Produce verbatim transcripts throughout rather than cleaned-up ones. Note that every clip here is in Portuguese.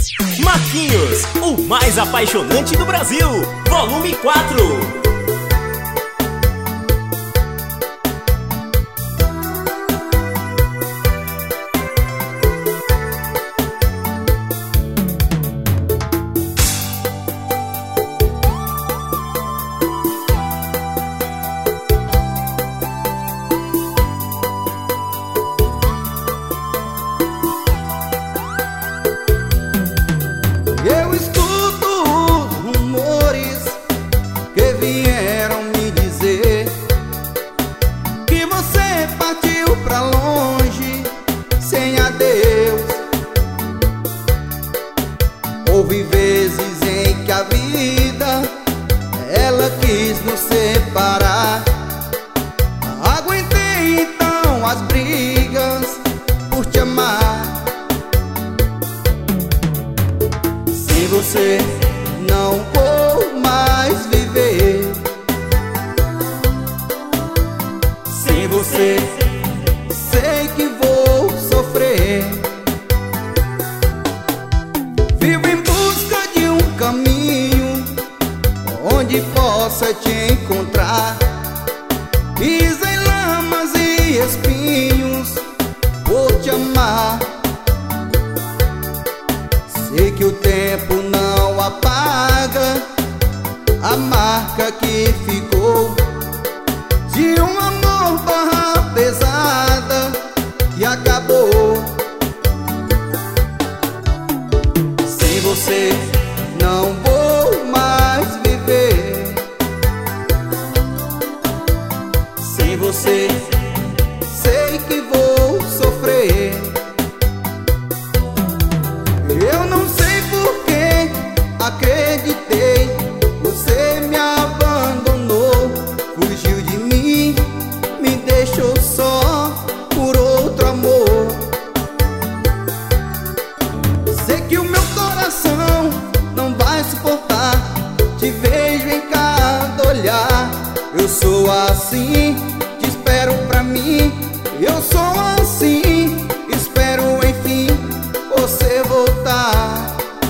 Marquinhos, o mais apaixonante do Brasil, volume quatro. Eu escuto os rumores que vieram me dizer que você partiu pra longe sem adeus. Houve vezes em que a vida ela quis nos separar. Aguentei então as brigas por te amar. Sem você não vou mais viver. Sem você sei que vou sofrer. Vivo em busca de um caminho onde possa te encontrar. Pisa em lamas e espinhos por te amar. Sei que o tempo não apaga a marca que ficou de um amor barra pesada que acabou. Sem você não vou mais viver. Sem você sei que vou sofrer. Eu não sei por que acreditei, você me abandonou, fugiu de mim, me deixou só por outro amor. Sei que o meu coração não vai suportar, te vejo em cada olhar. Eu sou assim, te espero pra mim. Eu sou assim, espero enfim você voltar.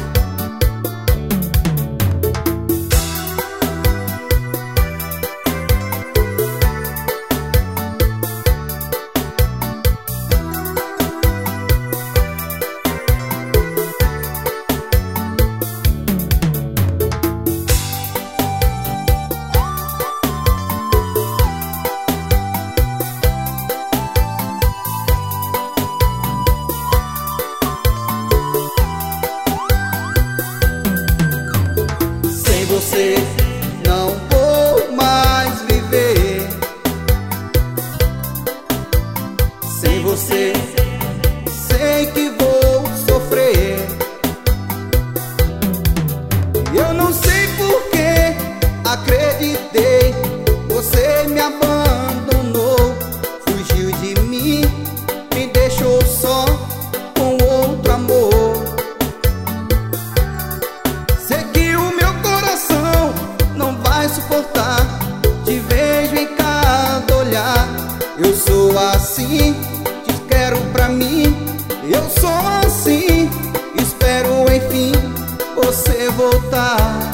Sem você não vou mais viver. Sem você sei que vou sofrer. Eu não sei por que acreditei, você me abandonou, fugiu de mim, me deixou só com outro amor. Sei que o meu coração não vai suportar, te vejo em cada olhar. Eu sou assim, te quero pra mim. Eu sou assim, espero enfim você voltar.